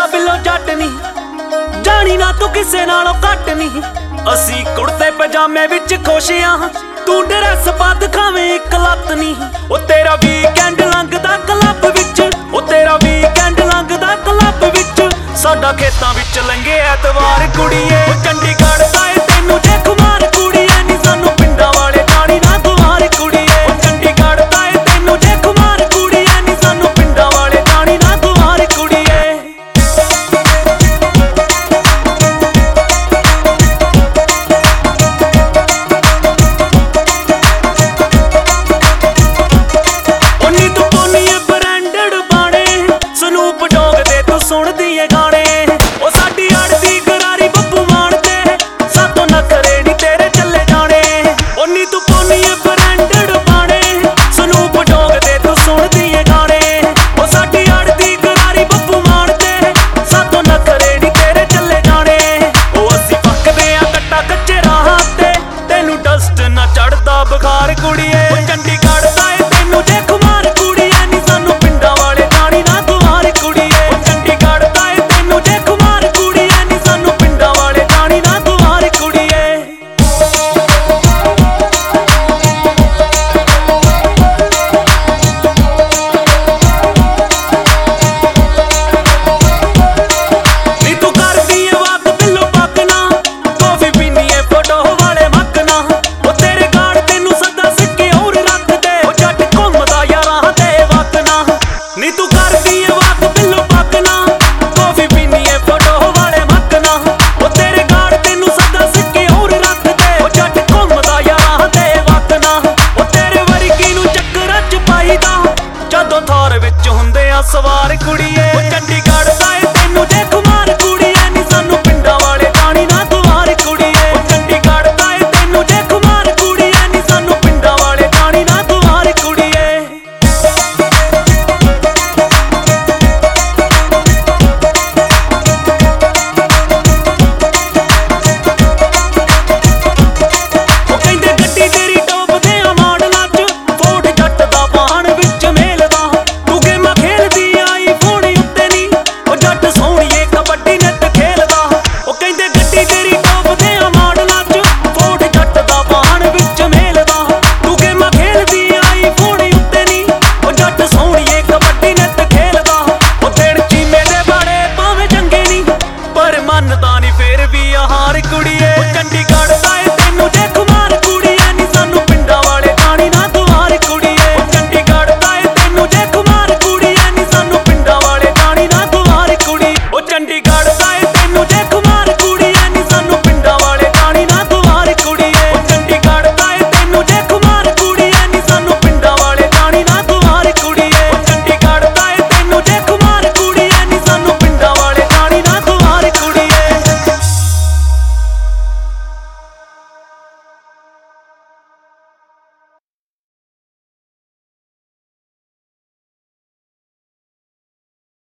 ਬਿੱਲੋ ਜੱਟ ਨੀ ਜਾਣੀ ਨਾ ਤੂੰ ਕਿਸੇ ਨਾਲੋਂ ਘੱਟ ਨੀ। ਅਸੀਂ ਕੁੜਤੇ ਪਜਾਮੇ ਵਿੱਚ ਖੁਸ਼ ਆਂ, ਤੂੰ ਡਰੈਸ ਪਾ ਦਿਖਾਵੇਂ ਇੱਕ ਲੱਤ ਨੀ। ਉਹ ਤੇਰਾ ਵੀਕਐਂਡ ਲੰਘਦਾ ਕਲੱਬ ਵਿੱਚ, ਉਹ ਤੇਰਾ ਵੀਕਐਂਡ ਲੰਘਦਾ ਕਲੱਬ ਵਿੱਚ। ਸਾਡਾ ਖੇਤਾਂ ਵਿੱਚ ਲੰਘੇ ਐਤਵਾਰ ਕੁੜੀਏ, ਉਹ ਚੰਡੀਗੜ੍ਹ ਦਾ ਏ ਤੈਨੂੰ ਜੇ ਖੁਮਾਰ ਕੁੜੀਏ ਨੀ। ਸਾਨੂੰ ਪਿੰਡਾਂ ਵਾਲੇ ਜਾਣੀ ਨਾ ਗੁਮਾਰ ਕੁੜੀਏ, ਉਹ ਚੰਡੀਗੜ੍ਹ ਦਾ ਏ ਤੈਨੂੰ ਜੇ ਖੁਮਾਰ ਕੁੜੀਏ ਨੀ। ਸਾਨੂੰ ਪਿੰਡਾਂ ਵਾਲੇ ਜਾਣੀ ਨਾ ਗੁਮਾਰ ਕੁੜੀਏ। ਸੁਣਦੀ ਏ ਗਾਣੇ